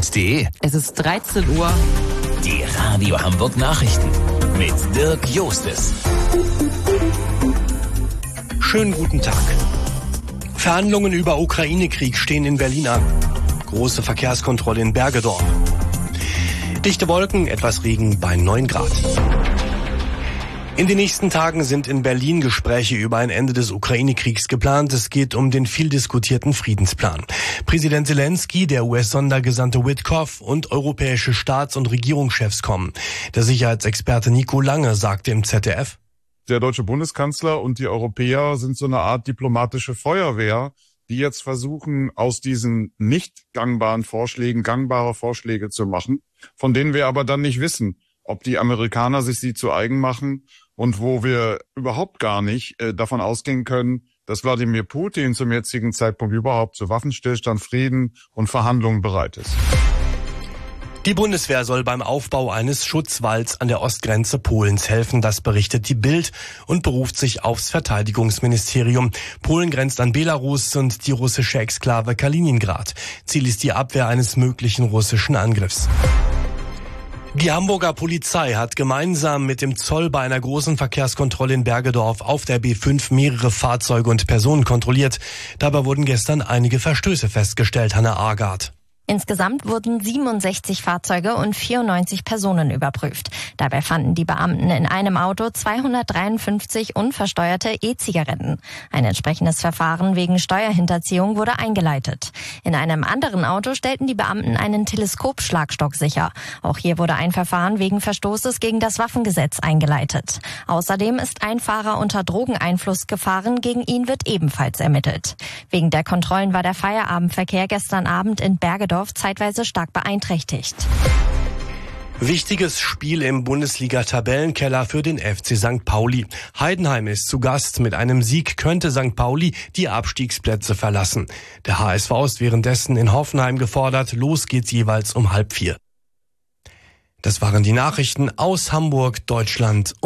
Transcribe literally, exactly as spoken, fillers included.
punkt de. Es ist dreizehn Uhr. Die Radio Hamburg Nachrichten mit Dirk Jostes. Schönen guten Tag. Verhandlungen über Ukraine-Krieg stehen in Berlin an. Große Verkehrskontrolle in Bergedorf. Dichte Wolken, etwas Regen bei neun Grad. In den nächsten Tagen sind in Berlin Gespräche über ein Ende des Ukraine-Kriegs geplant. Es geht um den viel diskutierten Friedensplan. Präsident Zelensky, der U S-Sondergesandte Witkoff und europäische Staats- und Regierungschefs kommen. Der Sicherheitsexperte Nico Lange sagte im Z D F: Der deutsche Bundeskanzler und die Europäer sind so eine Art diplomatische Feuerwehr, die jetzt versuchen, aus diesen nicht gangbaren Vorschlägen gangbare Vorschläge zu machen, von denen wir aber dann nicht wissen, ob die Amerikaner sich sie zu eigen machen und wo wir überhaupt gar nicht äh, davon ausgehen können, dass Wladimir Putin zum jetzigen Zeitpunkt überhaupt zu Waffenstillstand, Frieden und Verhandlungen bereit ist. Die Bundeswehr soll beim Aufbau eines Schutzwalls an der Ostgrenze Polens helfen, das berichtet die Bild und beruft sich aufs Verteidigungsministerium. Polen grenzt an Belarus und die russische Exklave Kaliningrad. Ziel ist die Abwehr eines möglichen russischen Angriffs. Die Hamburger Polizei hat gemeinsam mit dem Zoll bei einer großen Verkehrskontrolle in Bergedorf auf der B fünf mehrere Fahrzeuge und Personen kontrolliert. Dabei wurden gestern einige Verstöße festgestellt, Hanna Agard. Insgesamt wurden siebenundsechzig Fahrzeuge und vierundneunzig Personen überprüft. Dabei fanden die Beamten in einem Auto zweihundertdreiundfünfzig unversteuerte E-Zigaretten. Ein entsprechendes Verfahren wegen Steuerhinterziehung wurde eingeleitet. In einem anderen Auto stellten die Beamten einen Teleskopschlagstock sicher. Auch hier wurde ein Verfahren wegen Verstoßes gegen das Waffengesetz eingeleitet. Außerdem ist ein Fahrer unter Drogeneinfluss gefahren. Gegen ihn wird ebenfalls ermittelt. Wegen der Kontrollen war der Feierabendverkehr gestern Abend in Bergedorf zeitweise stark beeinträchtigt. Wichtiges Spiel im Bundesliga-Tabellenkeller für den F C Sankt Pauli. Heidenheim ist zu Gast. Mit einem Sieg könnte Sankt Pauli die Abstiegsplätze verlassen. Der H S V ist währenddessen in Hoffenheim gefordert. Los geht's jeweils um halb vier. Das waren die Nachrichten aus Hamburg, Deutschland.